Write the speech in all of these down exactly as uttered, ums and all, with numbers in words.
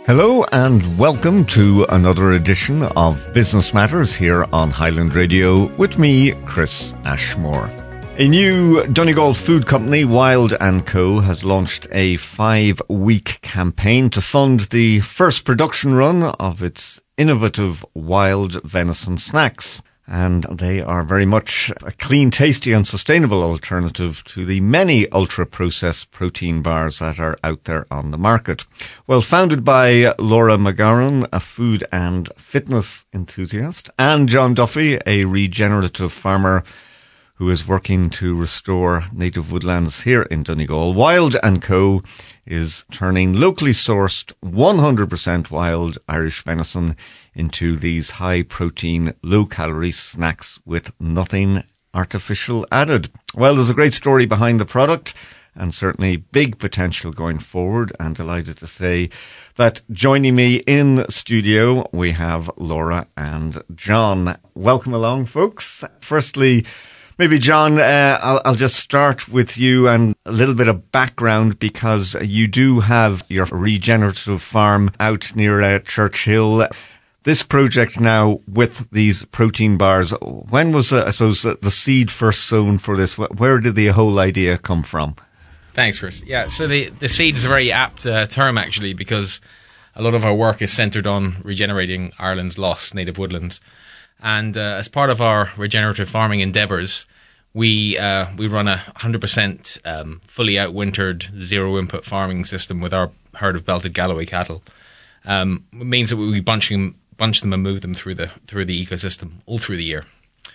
Hello and welcome to another edition of Business Matters here on Highland Radio with me, Chris Ashmore. A new Donegal food company, Wild and Co, has launched a five-week campaign to fund the first production run of its innovative wild venison snacks. And they are very much a clean, tasty and sustainable alternative to the many ultra-processed protein bars that are out there on the market. Well, founded by Laura McGarren, a food and fitness enthusiast, and John Duffy, a regenerative farmer who is working to restore native woodlands here in Donegal, Wild and Co is turning locally sourced one hundred percent wild Irish venison into these high-protein, low-calorie snacks with nothing artificial added. Well, there's a great story behind the product and certainly big potential going forward. And delighted to say that joining me in the studio, we have Laura and John. Welcome along, folks. Firstly, maybe, John, uh, I'll, I'll just start with you and a little bit of background, because you do have your regenerative farm out near uh, Churchill. This project now with these protein bars, when was, uh, I suppose, uh, the seed first sown for this? Where did the whole idea come from? Thanks, Chris. Yeah, so the, the seed is a very apt uh, term, actually, because a lot of our work is centred on regenerating Ireland's lost native woodlands. And uh, as part of our regenerative farming endeavours, we uh, we run a one hundred percent um, fully outwintered, zero-input farming system with our herd of belted Galloway cattle. Um, it means that we bunch them, bunch them and move them through the through the ecosystem all through the year.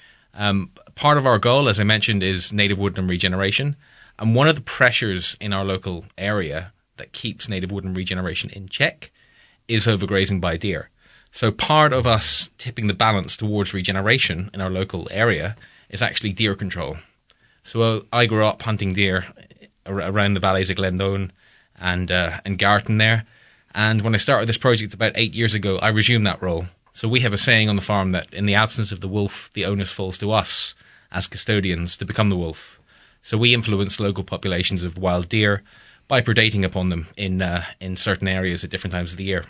Um, part of our goal, as I mentioned, is native woodland regeneration. And one of the pressures in our local area that keeps native woodland regeneration in check is overgrazing by deer. So part of us tipping the balance towards regeneration in our local area is actually deer control. So uh, I grew up hunting deer ar- around the valleys of Glendone and uh, and Garton there. And when I started this project about eight years ago, I resumed that role. So we have a saying on the farm that in the absence of the wolf, the onus falls to us as custodians to become the wolf. So we influence local populations of wild deer by predating upon them in uh, in certain areas at different times of the year.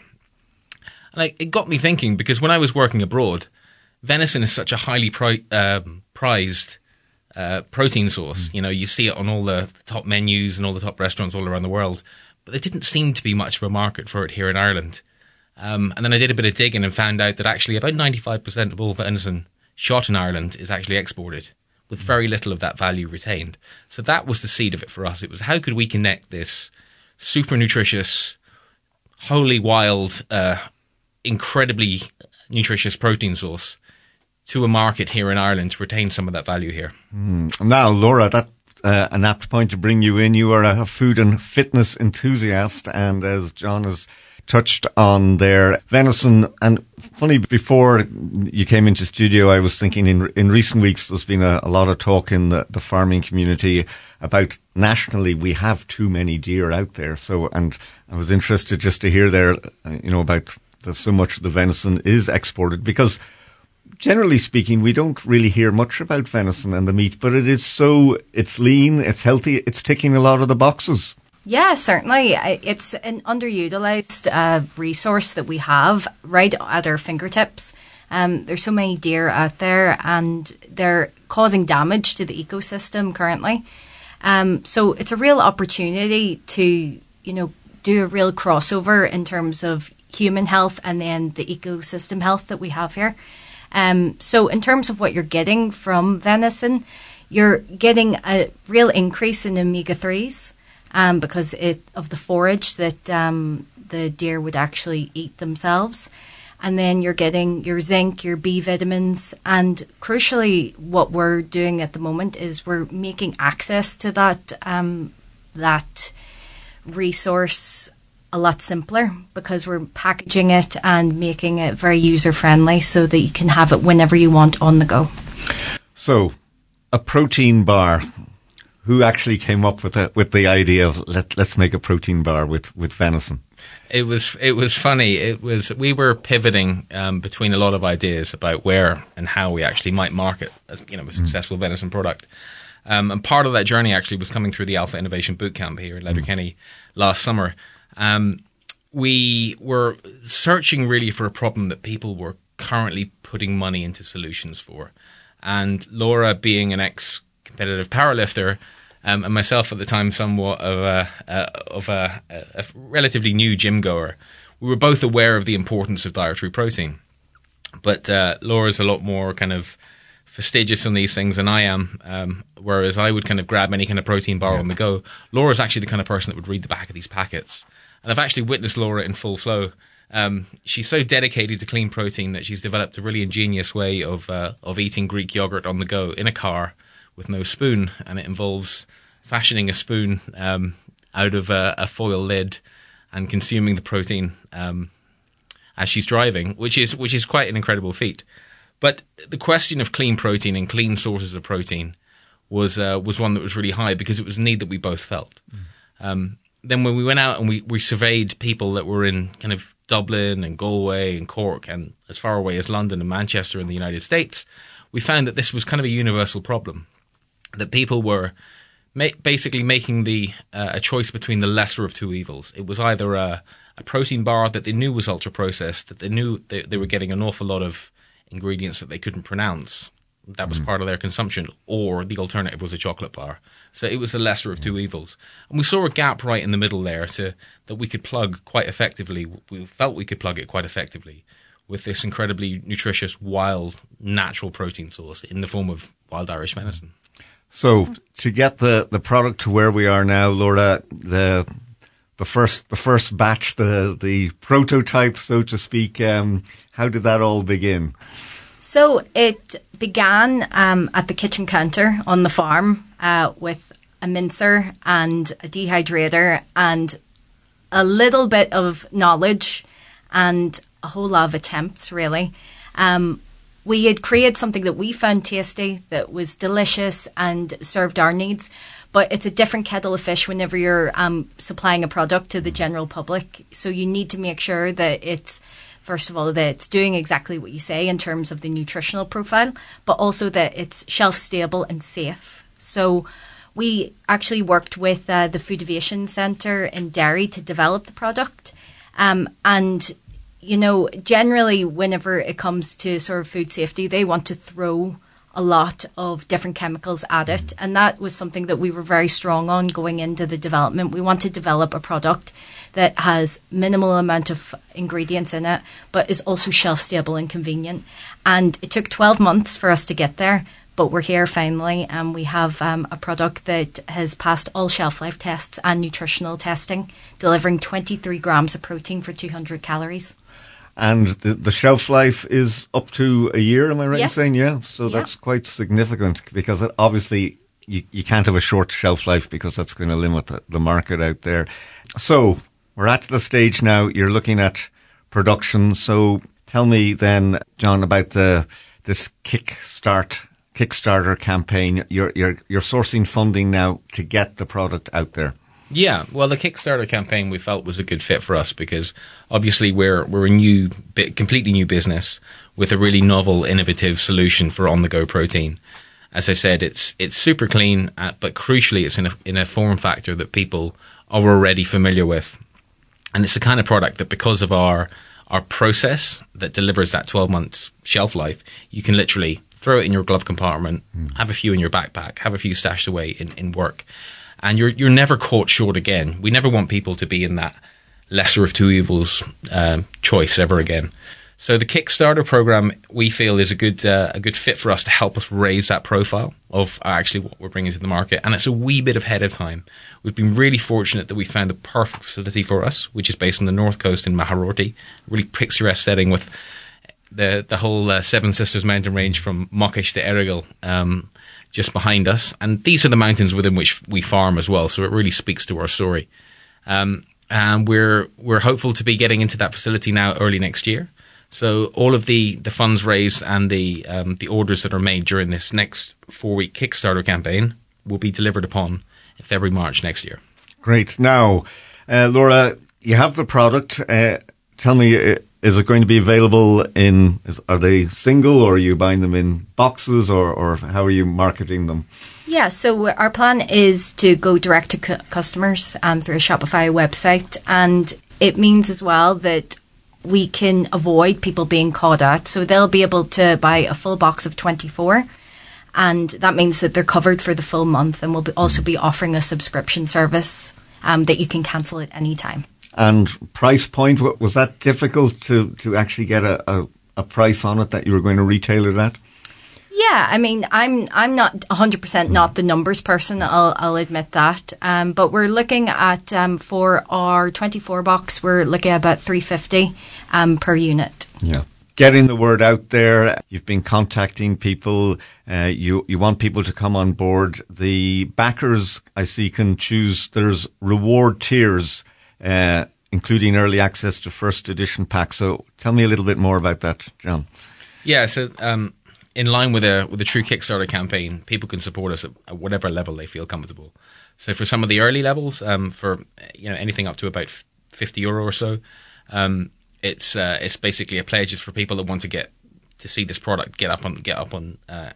And I, it got me thinking, because when I was working abroad, venison is such a highly pri- um, prized uh, protein source. Mm. You know, you see it on all the top menus and all the top restaurants all around the world, but there didn't seem to be much of a market for it here in Ireland. Um, and then I did a bit of digging and found out that actually about ninety-five percent of all venison shot in Ireland is actually exported, with very little of that value retained. So that was the seed of it for us. It was, how could we connect this super nutritious, wholly wild, uh, incredibly nutritious protein source to a market here in Ireland to retain some of that value here. Mm. Now, Laura, that's uh, an apt point to bring you in. You are a food and fitness enthusiast, and as John has touched on there, venison. And funny, before you came into studio, I was thinking in in recent weeks there's been a, a lot of talk in the, the farming community about nationally we have too many deer out there. So, and I was interested just to hear there, uh, you know, about that so much of the venison is exported, because generally speaking, we don't really hear much about venison and the meat, but it is so, it's lean, it's healthy, it's ticking a lot of the boxes. Yeah, certainly. It's an underutilised uh, resource that we have right at our fingertips. Um, there's so many deer out there and they're causing damage to the ecosystem currently. Um, so it's a real opportunity to, you know, do a real crossover in terms of human health and then the ecosystem health that we have here. Um, so in terms of what you're getting from venison, you're getting a real increase in omega threes. Um, because it, of the forage that um, the deer would actually eat themselves. And then you're getting your zinc, your B vitamins, and crucially what we're doing at the moment is we're making access to that um, that resource a lot simpler, because we're packaging it and making it very user-friendly so that you can have it whenever you want on the go. So, a protein bar. Who actually came up with the, with the idea of let, let's make a protein bar with, with venison? It was it was funny. It was we were pivoting um, between a lot of ideas about where and how we actually might market, as, you know, a successful mm. venison product. Um, and part of that journey actually was coming through the Alpha Innovation Bootcamp here in Letterkenny mm. last summer. Um, we were searching really for a problem that people were currently putting money into solutions for. And Laura, being an ex-competitive powerlifter, um, and myself at the time somewhat of a, uh, of a, a relatively new gym goer, we were both aware of the importance of dietary protein. But uh, Laura's a lot more kind of fastidious on these things than I am, um, whereas I would kind of grab any kind of protein bar yeah. on the go. Laura's actually the kind of person that would read the back of these packets. And I've actually witnessed Laura in full flow. Um, she's so dedicated to clean protein that she's developed a really ingenious way of uh, of eating Greek yogurt on the go in a car with no spoon, and it involves fashioning a spoon um, out of a, a foil lid and consuming the protein um, as she's driving, which is which is quite an incredible feat. But the question of clean protein and clean sources of protein was uh, was one that was really high because it was a need that we both felt. Mm. Um, then when we went out and we, we surveyed people that were in kind of Dublin and Galway and Cork and as far away as London and Manchester in the United States, we found that this was kind of a universal problem, that people were ma- basically making the uh, a choice between the lesser of two evils. It was either a, a protein bar that they knew was ultra-processed, that they knew they, they were getting an awful lot of ingredients that they couldn't pronounce. That was mm. part of their consumption, or the alternative was a chocolate bar. So it was the lesser of two evils. And we saw a gap right in the middle there to, that we could plug quite effectively. We felt we could plug it quite effectively with this incredibly nutritious, wild, natural protein source in the form of wild Irish venison. So to get the, the product to where we are now, Laura, the the first the first batch, the the prototype, so to speak, um, how did that all begin? So it began um, at the kitchen counter on the farm uh, with a mincer and a dehydrator and a little bit of knowledge and a whole lot of attempts, really. Um, we had created something that we found tasty, that was delicious and served our needs. But it's a different kettle of fish whenever you're um, supplying a product to the general public. So you need to make sure that it's, first of all, that it's doing exactly what you say in terms of the nutritional profile, but also that it's shelf stable and safe. So we actually worked with uh, the Food Innovation Centre in Derry to develop the product. Um, and, you know, generally whenever it comes to sort of food safety, they want to throw a lot of different chemicals at it. And that was something that we were very strong on going into the development. We want to develop a product that has minimal amount of ingredients in it, but is also shelf stable and convenient. And it took twelve months for us to get there, but we're here finally, and we have um, a product that has passed all shelf life tests and nutritional testing, delivering twenty-three grams of protein for two hundred calories. And the, the shelf life is up to a year, am I right yes. in saying? Yeah, so yeah. That's quite significant because it obviously you, you can't have a short shelf life because that's going to limit the, the market out there. So we're at the stage now, you're looking at production. So tell me then, John, about the this Kickstart Kickstarter campaign. You're, you're, you're sourcing funding now to get the product out there. Yeah, well, the Kickstarter campaign we felt was a good fit for us because obviously we're we're a new, completely new business with a really novel, innovative solution for on-the-go protein. As I said, it's it's super clean, uh, but crucially, it's in a in a form factor that people are already familiar with, and it's the kind of product that because of our our process that delivers that twelve months shelf life, you can literally throw it in your glove compartment, mm. have a few in your backpack, have a few stashed away in, in work. And you're you're never caught short again. We never want people to be in that lesser of two evils um, choice ever again. So the Kickstarter program we feel is a good uh, a good fit for us to help us raise that profile of actually what we're bringing to the market. And it's a wee bit ahead of time. We've been really fortunate that we found the perfect facility for us, which is based on the north coast in Maharorty, really picturesque setting with the the whole uh, Seven Sisters mountain range from Muckish to Errigal. Um, just behind us. And these are the mountains within which we farm as well, so it really speaks to our story. Um, and we're we're hopeful to be getting into that facility now early next year. So all of the, the funds raised and the um, the orders that are made during this next four-week Kickstarter campaign will be delivered upon in February, March next year. Great. Now, uh, Laura, you have the product. Uh, tell me, uh, is it going to be available in, is, are they single or are you buying them in boxes or, or how are you marketing them? Yeah, so our plan is to go direct to cu- customers um, through a Shopify website, and it means as well that we can avoid people being caught out. So they'll be able to buy a full box of twenty-four, and that means that they're covered for the full month, and we'll be also be offering a subscription service um, that you can cancel at any time. And price point, was that difficult to, to actually get a, a, a price on it that you were going to retail it at? Yeah, I mean, I'm I'm not one hundred percent not the numbers person, I'll I'll admit that. Um, but we're looking at, um, for our twenty-four box, we're looking at about three hundred fifty um, per unit. Yeah. Getting the word out there, you've been contacting people, uh, you, you want people to come on board. The backers, I see, can choose, there's reward tiers, uh, including early access to first edition packs. So tell me a little bit more about that, John. Yeah, so um, in line with a with a true Kickstarter campaign, people can support us at, at whatever level they feel comfortable. So for some of the early levels, um, for you know anything up to about fifty euro or so, um, it's uh, it's basically a pledge. It's for people that want to get to see this product get up on get up on uh,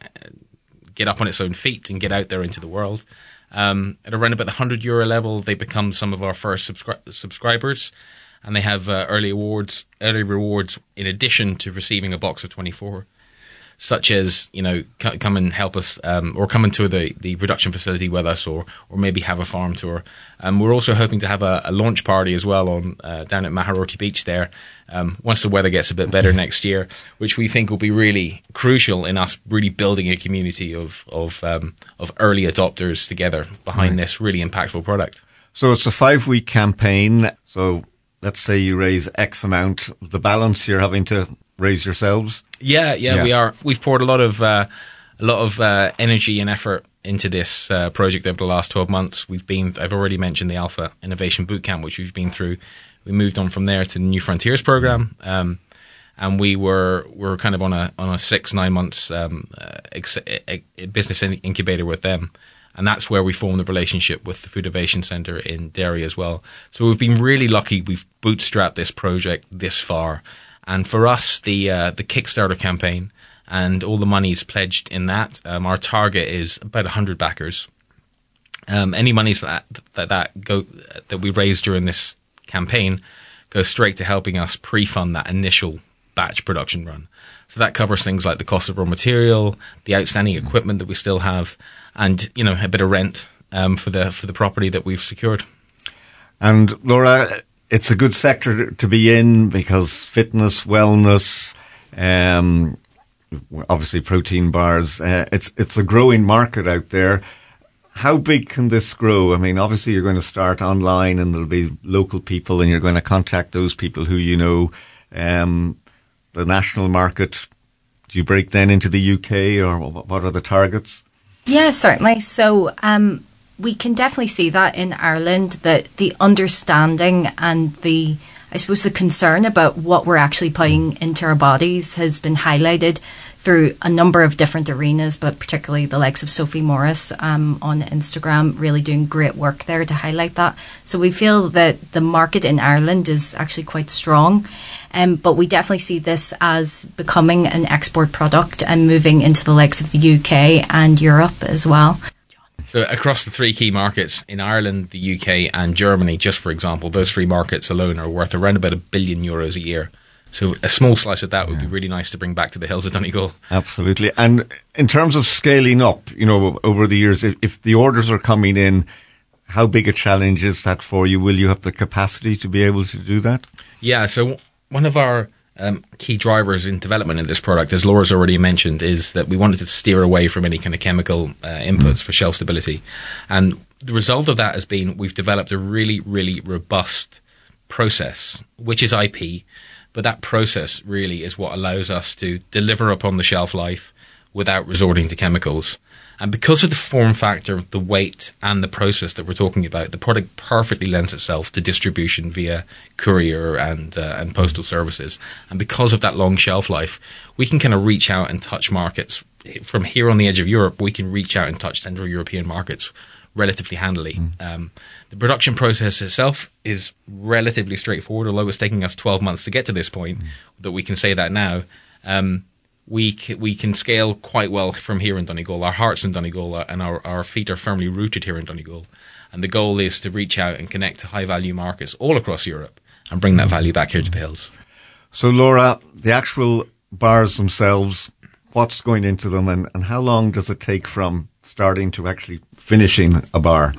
get up on its own feet and get out there into the world. Um, at around about the one hundred euro level, they become some of our first subscri- subscribers, and they have uh, early awards, early rewards in addition to receiving a box of twenty-four, such as you know c- come and help us, um, or come into the, the production facility with us, or or maybe have a farm tour. Um, we're also hoping to have a, a launch party as well on uh, down at Maharoti Beach there. Um, once the weather gets a bit better next year, which we think will be really crucial in us really building a community of of um, of early adopters together behind right. this really impactful product. So it's a five-week campaign. So let's say you raise X amount. The balance you're having to raise yourselves? Yeah, yeah, yeah. we are. We've poured a lot of uh, a lot of uh, energy and effort into this uh, project over the last twelve months. We've been. I've already mentioned the Alpha Innovation Bootcamp, which we've been through. We moved on from there to the New Frontiers program, um, and we were were kind of on a on a six nine months um, uh, ex- a, a business incubator with them, and that's where we formed the relationship with the Food Innovation Centre in Derry as well. So we've been really lucky. We've bootstrapped this project this far, and for us, the uh, the Kickstarter campaign and all the money's pledged in that. Um, our target is about one hundred backers. Um, any monies that that that go that we raise during this campaign goes straight to helping us pre-fund that initial batch production run. So that covers things like the cost of raw material, the outstanding equipment that we still have, and you know a bit of rent um, for the for the property that we've secured. And Laura, it's a good sector to be in because fitness, wellness, um, obviously protein bars. Uh, it's it's a growing market out there. How big can this grow? I mean, obviously you're going to start online and there'll be local people and you're going to contact those people who you know. Um, the national market, do you break then into the U K or what are the targets? Yeah, certainly. So um, we can definitely see that in Ireland, that the understanding and the, I suppose, the concern about what we're actually putting into our bodies has been highlighted through a number of different arenas, but particularly the likes of Sophie Morris um, on Instagram, really doing great work there to highlight that. So we feel that the market in Ireland is actually quite strong, um, but we definitely see this as becoming an export product and moving into the likes of the U K and Europe as well. So across the three key markets in Ireland, the U K and Germany, just for example, those three markets alone are worth around about a billion euros a year. So a small slice of that would yeah. be really nice to bring back to the hills of Donegal. Absolutely. And in terms of scaling up, you know, over the years, if, if the orders are coming in, how big a challenge is that for you? Will you have the capacity to be able to do that? Yeah. So one of our um, key drivers in development of this product, as Laura's already mentioned, is that we wanted to steer away from any kind of chemical uh, inputs mm. for shelf stability. And the result of that has been we've developed a really, really robust process, which is I P. But that process really is what allows us to deliver upon the shelf life without resorting to chemicals. And because of the form factor, the weight, and the process that we're talking about, the product perfectly lends itself to distribution via courier and uh, and postal services. And because of that long shelf life, we can kind of reach out and touch markets. From here on the edge of Europe, we can reach out and touch Central European markets relatively handily. Mm. Um, the production process itself is relatively straightforward, although it's taking us twelve months to get to this point, mm. that we can say that now. Um, we, c- we can scale quite well from here in Donegal. Our heart's in Donegal and our, our feet are firmly rooted here in Donegal. And the goal is to reach out and connect to high-value markets all across Europe and bring that value back here to the hills. So, Laura, the actual bars themselves, what's going into them, and, and how long does it take from starting to actually finishing a bar?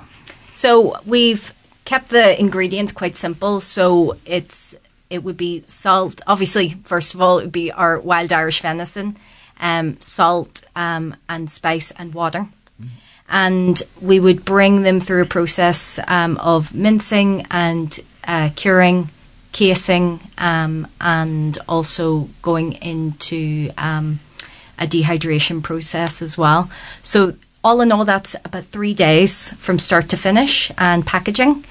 So we've kept the ingredients quite simple. So it's it would be salt. Obviously, first of all, it would be our wild Irish venison, um, salt um, and spice and water. Mm. And we would bring them through a process um, of mincing and uh, curing, casing, um, and also going into um, a dehydration process as well. So all in all, that's about three days from start to finish and packaging.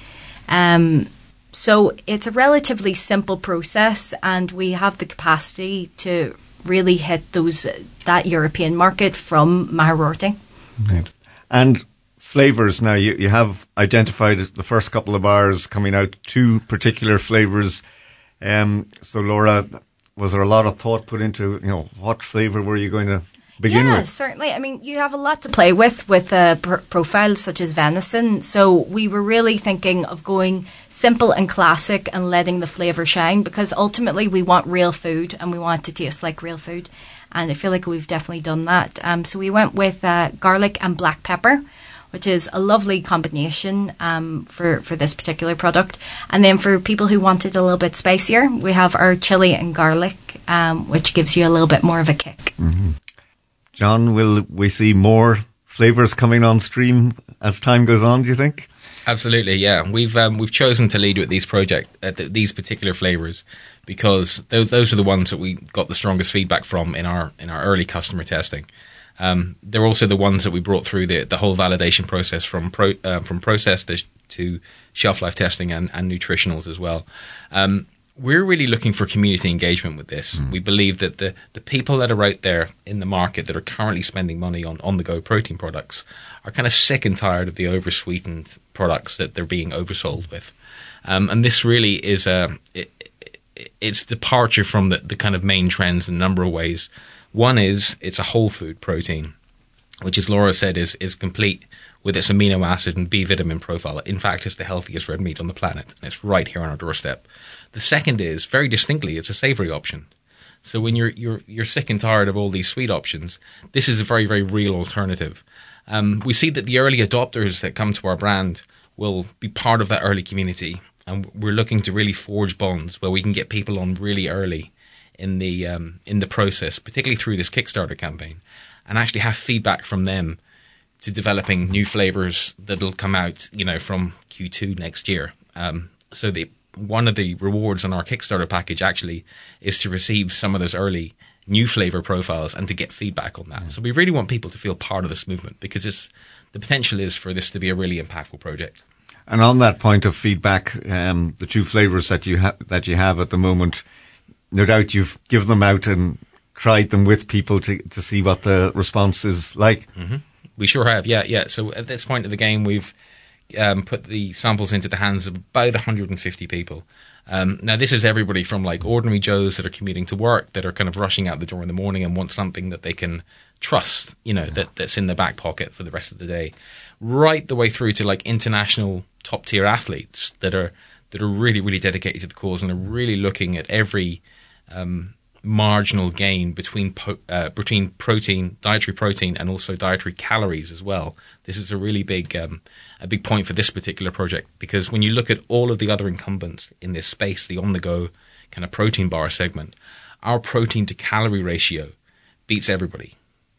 Um, so it's a relatively simple process, and we have the capacity to really hit those that European market from Maher Rorty. Right. And flavours, now you, you have identified the first couple of bars coming out, two particular flavours. Um, so Laura, was there a lot of thought put into, you know, what flavour were you going to begin yeah, with? Certainly. I mean, you have a lot to play with with uh, pr- profiles such as venison. So we were really thinking of going simple and classic and letting the flavour shine, because ultimately we want real food and we want it to taste like real food. And I feel like we've definitely done that. Um, so we went with uh, garlic and black pepper, which is a lovely combination um, for, for this particular product. And then for people who want it a little bit spicier, we have our chili and garlic, um, which gives you a little bit more of a kick. Mm-hmm. John, will we see more flavours coming on stream as time goes on, do you think? Absolutely, yeah. We've um, we've chosen to lead with these project uh, th- these particular flavours because those those are the ones that we got the strongest feedback from in our in our early customer testing. Um, they're also the ones that we brought through the the whole validation process from pro, uh, from process to, to shelf life testing and, and nutritionals as well. Um, We're really looking for community engagement with this. Mm. We believe that the, the people that are out there in the market that are currently spending money on on-the-go protein products are kind of sick and tired of the over-sweetened products that they're being oversold with. Um, and this really is a it, it, it's departure from the, the kind of main trends in a number of ways. One is it's a whole food protein, which, as Laura said, is is complete with its amino acid and B vitamin profile. In fact, it's the healthiest red meat on the planet, and it's right here on our doorstep. The second is, very distinctly, it's a savoury option. So when you're you're you're sick and tired of all these sweet options, this is a very, very real alternative. Um, we see that the early adopters that come to our brand will be part of that early community, and we're looking to really forge bonds where we can get people on really early in the um, in the process, particularly through this Kickstarter campaign, and actually have feedback from them to developing new flavours that'll come out, you know, from Q two next year. Um, so the one of the rewards on our Kickstarter package actually is to receive some of those early new flavour profiles and to get feedback on that. Yeah. So we really want people to feel part of this movement, because it's, the potential is for this to be a really impactful project. And on that point of feedback, um, the two flavours that you ha- that you have at the moment, no doubt you've given them out and tried them with people to to see what the response is like. Mm-hmm. We sure have, yeah, yeah. So at this point of the game, we've um, put the samples into the hands of about one hundred fifty people. Um, now, this is everybody from like ordinary Joes that are commuting to work, that are kind of rushing out the door in the morning and want something that they can trust, you know, that, that's in their back pocket for the rest of the day, right the way through to like international top tier athletes that are that are really, really dedicated to the cause and are really looking at every um, marginal gain between po- uh, between protein, dietary protein, and also dietary calories as well. This is a really big um, a big point for this particular project, because when you look at all of the other incumbents in this space, the on-the-go kind of protein bar segment, our protein to calorie ratio beats everybody.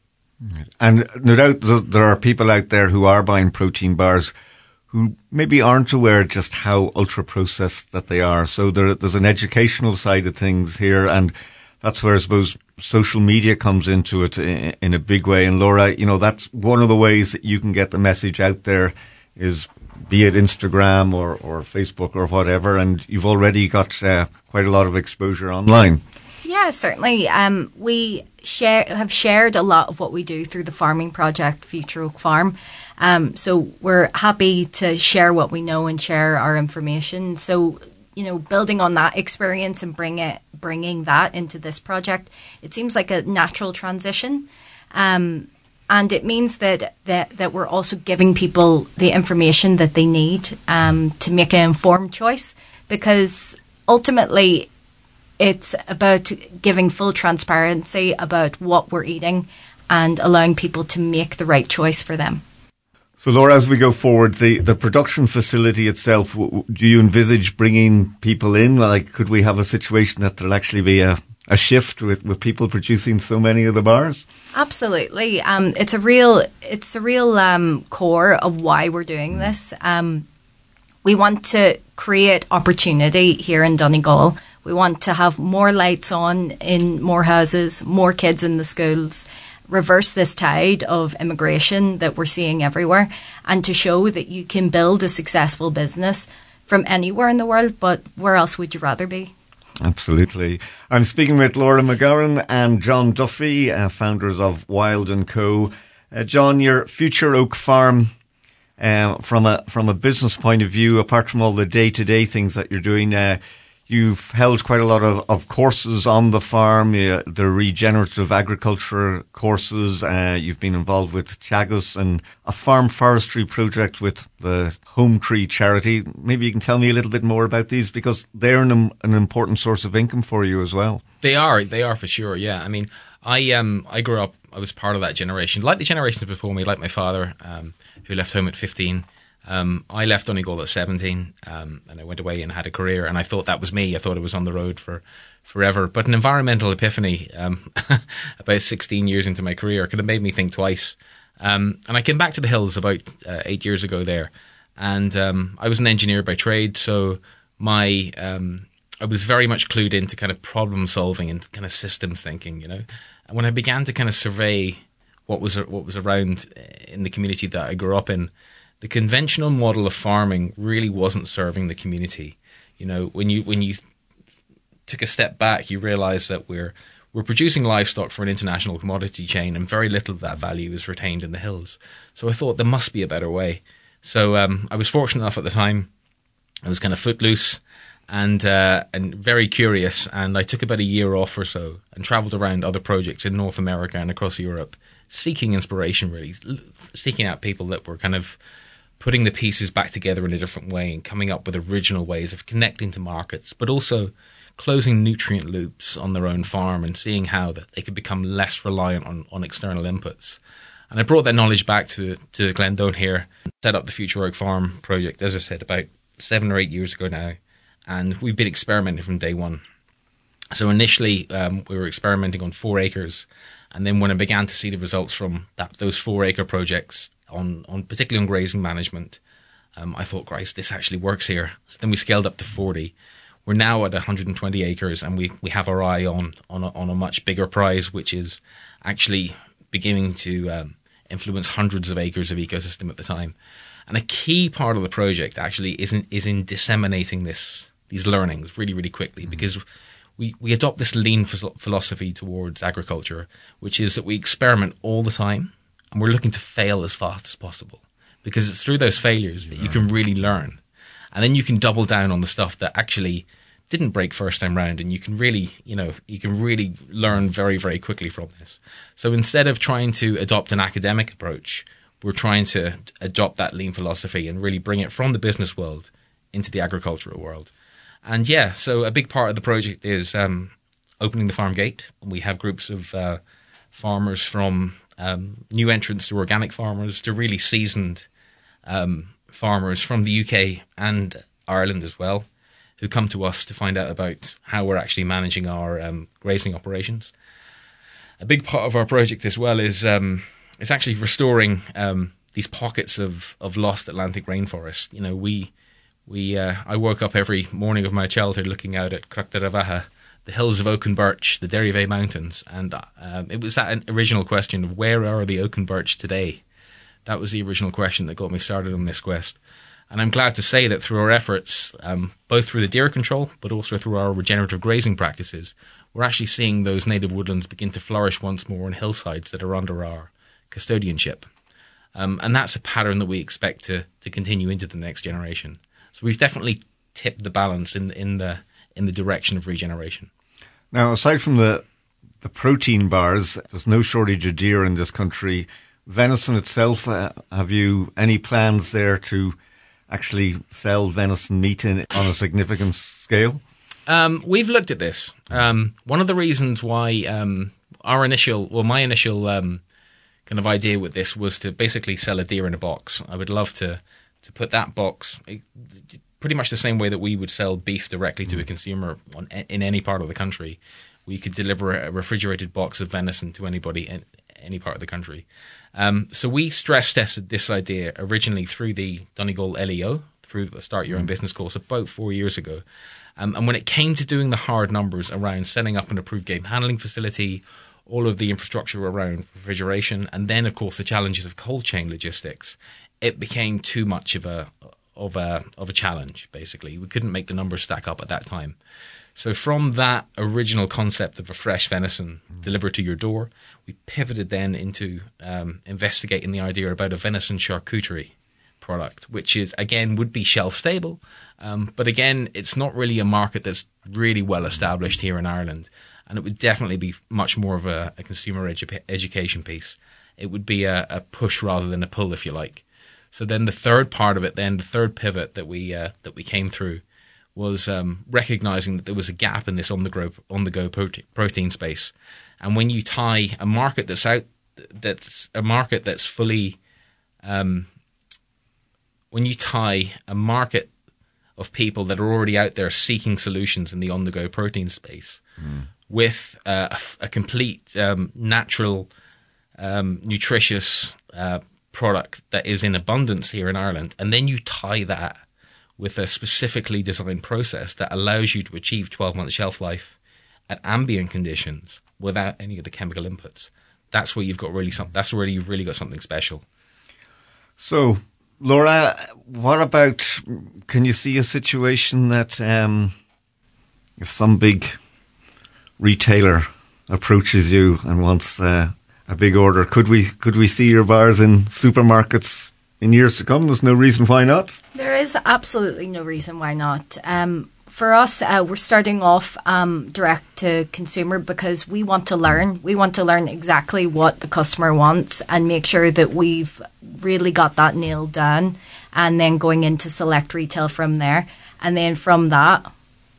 And no doubt there are people out there who are buying protein bars who maybe aren't aware just how ultra-processed that they are. So there, there's an educational side of things here, and that's where I suppose social media comes into it in, in a big way. And Laura, you know, that's one of the ways that you can get the message out there, is be it Instagram or, or Facebook or whatever, and you've already got uh, quite a lot of exposure online. Yeah, certainly. Um, we share have shared a lot of what we do through the farming project, Future Oak Farm. Um, so we're happy to share what we know and share our information. So, you know, building on that experience and bring it, bringing that into this project, it seems like a natural transition. Um, and it means that, that, that we're also giving people the information that they need um, to make an informed choice. Because ultimately, it's about giving full transparency about what we're eating and allowing people to make the right choice for them. So, Laura, as we go forward, the, the production facility itself, do you envisage bringing people in? Like, could we have a situation that there'll actually be a, a shift with, with people producing so many of the bars? Absolutely. Um, it's a real, it's a real um, core of why we're doing this. Um, we want to create opportunity here in Donegal. We want to have more lights on in more houses, more kids in the schools, reverse this tide of immigration that we're seeing everywhere, and to show that you can build a successful business from anywhere in the world, but where else would you rather be? Absolutely. I'm speaking with Laura McGowan and John Duffy, uh, founders of Wild and Co. Uh, John, your Future Oak Farm, uh, from a from a business point of view, apart from all the day-to-day things that you're doing, uh, you've held quite a lot of, of courses on the farm, uh, the regenerative agriculture courses. Uh, you've been involved with Teagasc and a farm forestry project with the Home Tree charity. Maybe you can tell me a little bit more about these, because they're an, an important source of income for you as well. They are, they are for sure, yeah. I mean, I um I grew up, I was part of that generation, like the generations before me, like my father, um, who left home at fifteen. Um, I left Donegal at seventeen, um, and I went away and had a career, and I thought that was me. I thought I was on the road for forever. But an environmental epiphany um, about sixteen years into my career could have made me think twice. Um, and I came back to the hills about uh, eight years ago there, and um, I was an engineer by trade, so my um, I was very much clued into kind of problem solving and kind of systems thinking, you know. And when I began to kind of survey what was what was around in the community that I grew up in, the conventional model of farming really wasn't serving the community. You know, when you when you took a step back, you realize that we're we're producing livestock for an international commodity chain, and very little of that value is retained in the hills. So I thought there must be a better way. So um, I was fortunate enough at the time. I was kind of footloose and uh, and very curious, and I took about a year off or so and travelled around other projects in North America and across Europe, seeking inspiration, really, seeking out people that were kind of putting the pieces back together in a different way and coming up with original ways of connecting to markets, but also closing nutrient loops on their own farm and seeing how that they could become less reliant on, on external inputs. And I brought that knowledge back to, to Glendone here, set up the Future Oak Farm project, as I said, about seven or eight years ago now. And we've been experimenting from day one. So initially, um, we were experimenting on four acres. And then when I began to see the results from that, those four acre projects, on, on particularly on grazing management, um, I thought, Christ, this actually works here. So then we scaled up to forty. We're now at one hundred twenty acres, and we, we have our eye on on a, on a much bigger prize, which is actually beginning to um, influence hundreds of acres of ecosystem at the time. And a key part of the project actually is in, is in disseminating this these learnings really, really quickly, mm-hmm. because we, we adopt this lean philosophy towards agriculture, which is that we experiment all the time, and we're looking to fail as fast as possible, because it's through those failures that you can really learn. And then you can double down on the stuff that actually didn't break first time round, and you can really, you know, you can really learn very, very quickly from this. So instead of trying to adopt an academic approach, we're trying to adopt that lean philosophy and really bring it from the business world into the agricultural world. And yeah, so a big part of the project is um, opening the farm gate. We have groups of uh, farmers from um, new entrants to organic farmers to really seasoned um, farmers from the U K and Ireland as well, who come to us to find out about how we're actually managing our um, grazing operations. A big part of our project as well is um, it's actually restoring um, these pockets of, of lost Atlantic rainforest. You know, we we uh, I woke up every morning of my childhood looking out at Crachtaravaha, the hills of oak and birch, the Derivée Mountains, and um, it was that original question of where are the oak and birch today? That was the original question that got me started on this quest. And I'm glad to say that through our efforts, um, both through the deer control, but also through our regenerative grazing practices, we're actually seeing those native woodlands begin to flourish once more on hillsides that are under our custodianship. Um, and that's a pattern that we expect to, to continue into the next generation. So we've definitely tipped the balance in, in the in the direction of regeneration. Now, aside from the the protein bars, there's no shortage of deer in this country. Venison itself, uh, have you any plans there to actually sell venison meat in, on a significant scale? Um, we've looked at this. Um, one of the reasons why um, our initial, well, my initial um, kind of idea with this was to basically sell a deer in a box. I would love to to put that box pretty much the same way that we would sell beef directly to a consumer on, in any part of the country. We could deliver a refrigerated box of venison to anybody in any part of the country. Um, so we stress tested this idea originally through the Donegal L E O, through the Start Your Own Business course about four years ago. Um, and when it came to doing the hard numbers around setting up an approved game handling facility, all of the infrastructure around refrigeration, and then, of course, the challenges of cold chain logistics, it became too much of a of a of a challenge. Basically, we couldn't make the numbers stack up at that time. So from that original concept of a fresh venison delivered to your door, we pivoted then into um, investigating the idea about a venison charcuterie product, which is, again, would be shelf stable. Um, but again, it's not really a market that's really well established here in Ireland. And it would definitely be much more of a, a consumer edu- education piece. It would be a, a push rather than a pull, if you like. So then the third part of it, then the third pivot that we uh, that we came through was um, recognizing that there was a gap in this on-the-go on-the-go protein, protein space. And when you tie a market that's out, that's a market that's fully, um, when you tie a market of people that are already out there seeking solutions in the on-the-go protein space mm. with uh, a, a complete um, natural, um, nutritious uh, product that is in abundance here in Ireland, and then you tie that with a specifically designed process that allows you to achieve twelve-month shelf life at ambient conditions without any of the chemical inputs. That's where you've got really something. That's where you've really got something special. So, Laura, what about? Can you see a situation that um, if some big retailer approaches you and wants uh, a big order, could we could we see your bars in supermarkets in years to come? There's no reason why not. There is absolutely no reason why not. Um, for us, uh, we're starting off um, direct to consumer because we want to learn. We want to learn exactly what the customer wants and make sure that we've really got that nailed down, and then going into select retail from there. And then from that,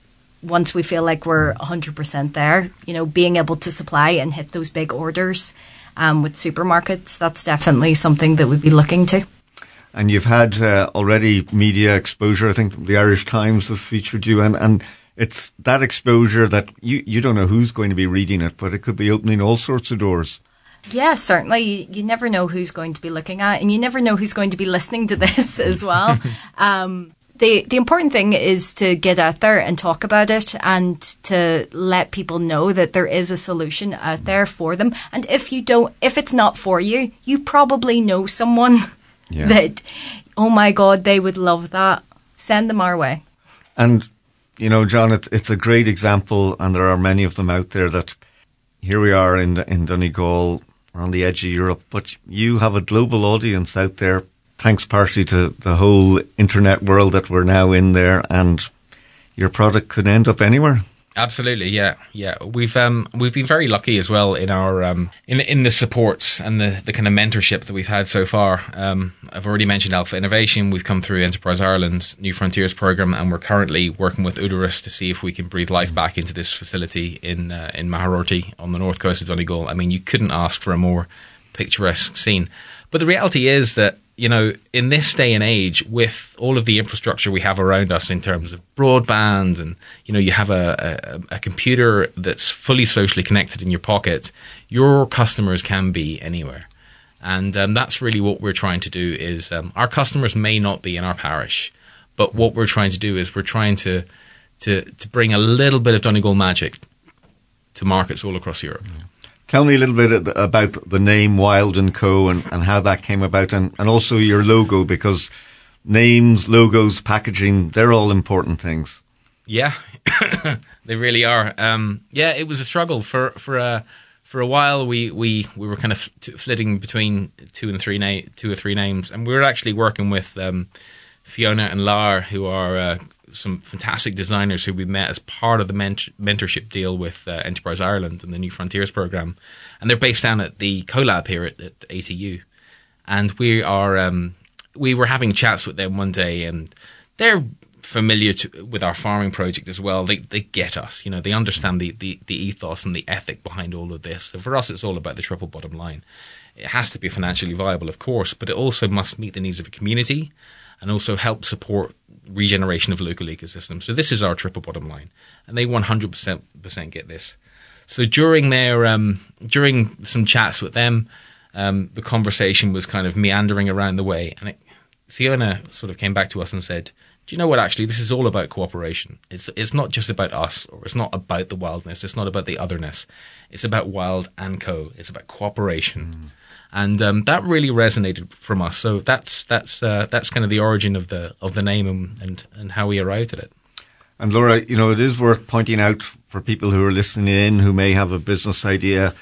once we feel like we're one hundred percent there, you know, being able to supply and hit those big orders um, with supermarkets, that's definitely something that we'd be looking to. And you've had uh, already media exposure. I think the Irish Times have featured you, and, and it's that exposure that you, you don't know who's going to be reading it, but it could be opening all sorts of doors. Yeah, certainly. You, you never know who's going to be looking at, and you never know who's going to be listening to this as well. um, the the important thing is to get out there and talk about it, and to let people know that there is a solution out there for them. And if you don't, if it's not for you, you probably know someone. Yeah. That, oh my God, they would love that. Send them our way. And, you know, John, it, it's a great example, and there are many of them out there that here we are in in Donegal, we're on the edge of Europe, but you have a global audience out there, thanks partially to the whole internet world that we're now in there, and your product could end up anywhere. Absolutely, yeah, yeah. We've um we've been very lucky as well in our um in in the supports and the, the kind of mentorship that we've had so far. Um, I've already mentioned Alpha Innovation. We've come through Enterprise Ireland's New Frontiers program, and we're currently working with Uderus to see if we can breathe life back into this facility in uh, in Maharorty on the north coast of Donegal. I mean, you couldn't ask for a more picturesque scene. But the reality is that, you know, in this day and age, with all of the infrastructure we have around us in terms of broadband, and, you know, you have a, a, a computer that's fully socially connected in your pocket, your customers can be anywhere. And um, that's really what we're trying to do is um, our customers may not be in our parish, but what we're trying to do is we're trying to, to, to bring a little bit of Donegal magic to markets all across Europe. Yeah. Tell me a little bit about the name Wild and Co. and, and how that came about, and, and also your logo, because names, logos, packaging, they're all important things. Yeah, they really are. Um, yeah, it was a struggle for for a for a while. We we, we were kind of flitting between two and three na- two or three names, and we were actually working with um, Fiona and Lar, who are uh, some fantastic designers who we met as part of the ment- mentorship deal with uh, Enterprise Ireland and the New Frontiers program, and they're based down at the CoLab here at, at A T U, and we are um, we were having chats with them one day, and they're familiar to, with our farming project as well. They they get us, you know, they understand the, the, the ethos and the ethic behind all of this. So for us, it's all about the triple bottom line. It has to be financially viable, of course, but it also must meet the needs of a community and also help support regeneration of local ecosystems. So this is our triple bottom line, and they one hundred percent get this. So during their um, during some chats with them, um, the conversation was kind of meandering around the way, and it, Fiona sort of came back to us and said, do you know what, actually, this is all about cooperation. It's it's not just about us, or it's not about the wildness, it's not about the otherness. It's about Wild and Co. It's about cooperation. Mm. And um, that really resonated from us. So that's that's uh, that's kind of the origin of the of the name and, and, and how we arrived at it. And Laura, you know, it is worth pointing out for people who are listening in who may have a business idea,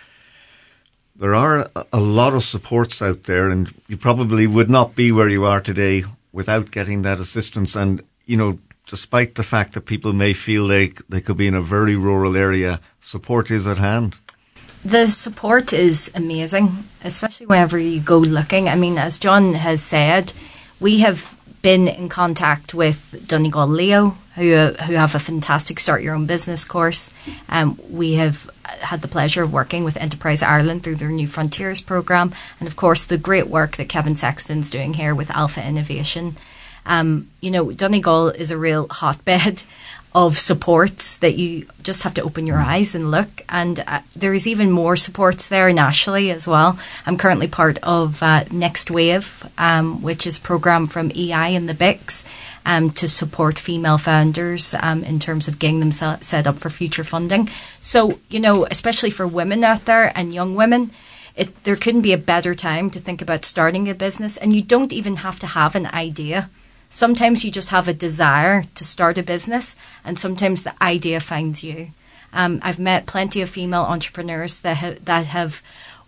there are a lot of supports out there, and you probably would not be where you are today without getting that assistance. And, you know, despite the fact that people may feel like they could be in a very rural area, support is at hand. The support is amazing, especially whenever you go looking. I mean, as John has said, we have been in contact with Donegal Leo, who who have a fantastic Start Your Own Business course. Um, we have had the pleasure of working with Enterprise Ireland through their New Frontiers programme, and of course the great work that Kevin Sexton's doing here with Alpha Innovation. Um, you know, Donegal is a real hotbed of supports that you just have to open your eyes and look. And uh, there is even more supports there nationally as well. I'm currently part of uh, Next Wave, um, which is a programme from E I and the B I Cs um, to support female founders um, in terms of getting them se- set up for future funding. So, you know, especially for women out there and young women, it, there couldn't be a better time to think about starting a business. And you don't even have to have an idea. Sometimes you just have a desire to start a business, and sometimes the idea finds you. Um, I've met plenty of female entrepreneurs that ha- that have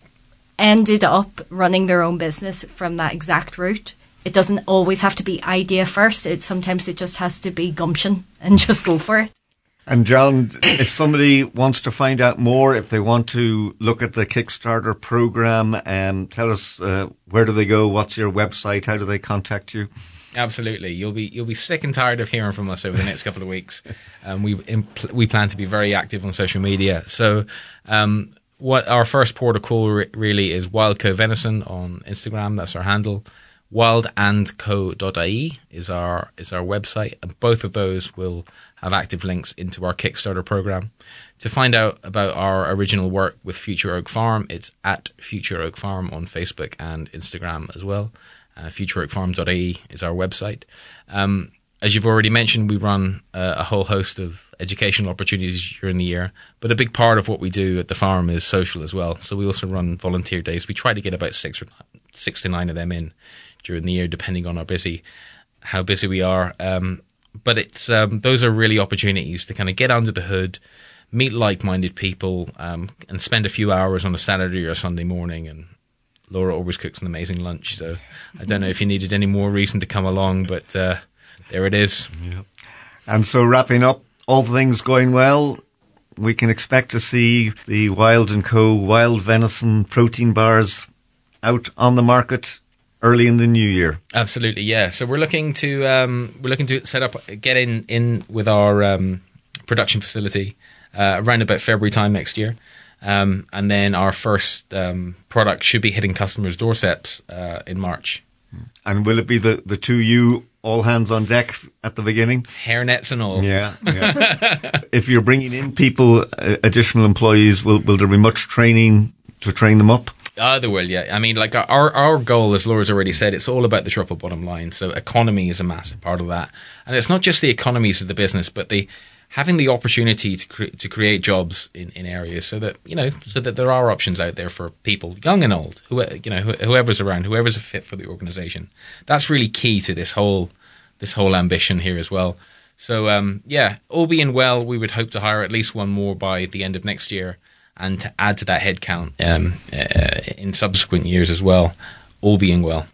ended up running their own business from that exact route. It doesn't always have to be idea first. It sometimes it just has to be gumption and just go for it. And John, if somebody wants to find out more, if they want to look at the Kickstarter program, um, tell us uh, where do they go? What's your website? How do they contact you? Absolutely, you'll be you'll be sick and tired of hearing from us over the next couple of weeks. Um, we impl- we plan to be very active on social media. So, um, what our first port of call re- really is Wildco Venison on Instagram. That's our handle. wild and co dot I E is our is our website, and both of those will have active links into our Kickstarter program. To find out about our original work with Future Oak Farm, it's at Future Oak Farm on Facebook and Instagram as well. Uh, future oak farm dot I E is our website. Um, as you've already mentioned, we run uh, a whole host of educational opportunities during the year, but a big part of what we do at the farm is social as well. So we also run volunteer days. We try to get about six or six to nine of them in during the year, depending on how busy how busy we are. Um, but it's um, those are really opportunities to kind of get under the hood, meet like-minded people, um, and spend a few hours on a Saturday or a Sunday morning. And Laura always cooks an amazing lunch, so I don't know if you needed any more reason to come along, but uh, there it is. Yep. And so wrapping up, all things going well, we can expect to see the Wild and Co. Wild Venison protein bars out on the market early in the new year. Absolutely, yeah. So we're looking to um, we're looking to set up, get in, in with our um, production facility uh, around about February time next year. Um, and then our first um, product should be hitting customers' doorsteps uh, in March. And will it be the, the two you all hands on deck at the beginning? Hairnets and all. Yeah. yeah. If you're bringing in people, uh, additional employees, will will there be much training to train them up? Uh, there will, yeah. I mean, like our our goal, as Laura's already said, it's all about the triple bottom line. So economy is a massive part of that. And it's not just the economies of the business, but the having the opportunity to cre- to create jobs in, in areas so that, you know, so that there are options out there for people, young and old, who, you know, wh- whoever's around, whoever's a fit for the organization. That's really key to this whole this whole ambition here as well. So, um, yeah, all being well, we would hope to hire at least one more by the end of next year and to add to that headcount um, uh, in subsequent years as well, all being well.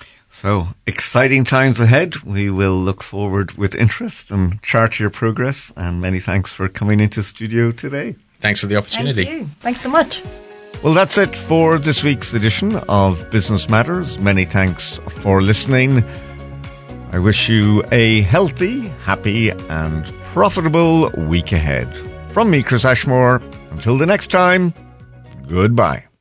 So, exciting times ahead. We will look forward with interest and chart your progress. And many thanks for coming into studio today. Thanks for the opportunity. Thank you. Thanks so much. Well, that's it for this week's edition of Business Matters. Many thanks for listening. I wish you a healthy, happy and profitable week ahead. From me, Chris Ashmore, until the next time, goodbye.